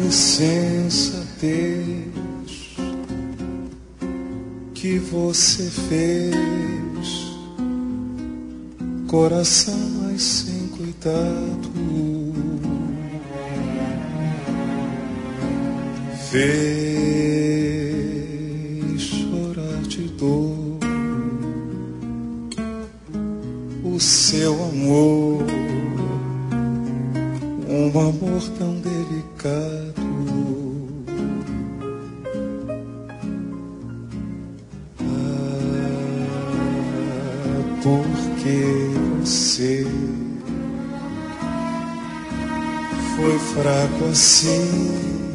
insensatez que você fez, coração mais sem cuidado, fez chorar de dor o seu amor, um amor tão delicado. Porque você foi fraco assim,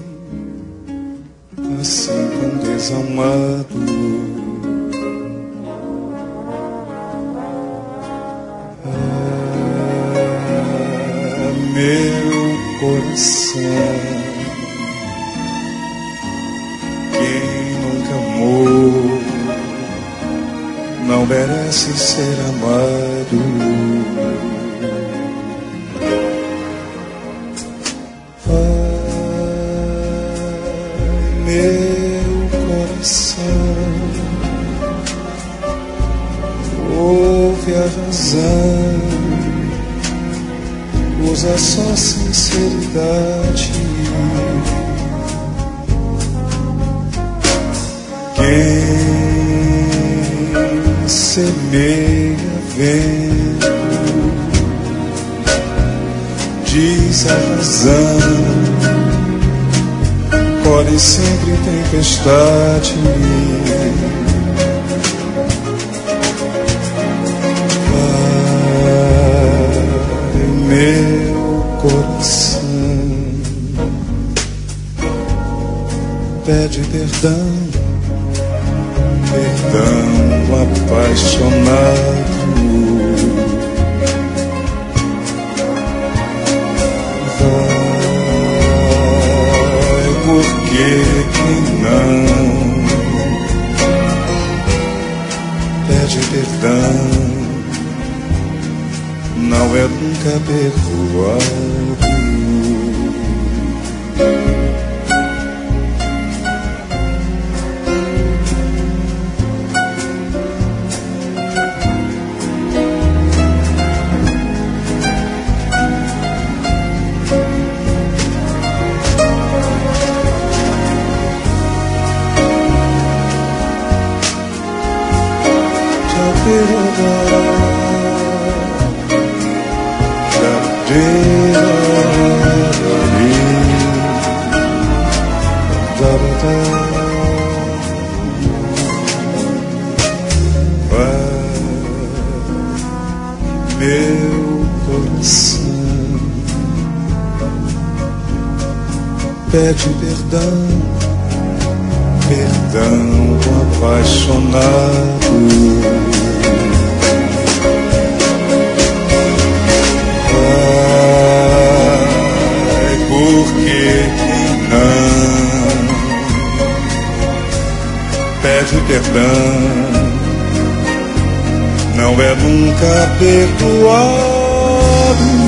assim tão desamado. Meu coração, quem nunca amou não merece ser amado. Vai, meu coração, ouve a razão, usa só sinceridade. Quem semeia vento, diz a razão, colhe sempre tempestade. Vai, meu coração, pede perdão, perdão apaixonado. Vai, porque quem não pede perdão não é nunca perdoado. Meu coração, pede perdão, perdão apaixonado. Vai, porque quem não pede perdão não é nunca perdoado.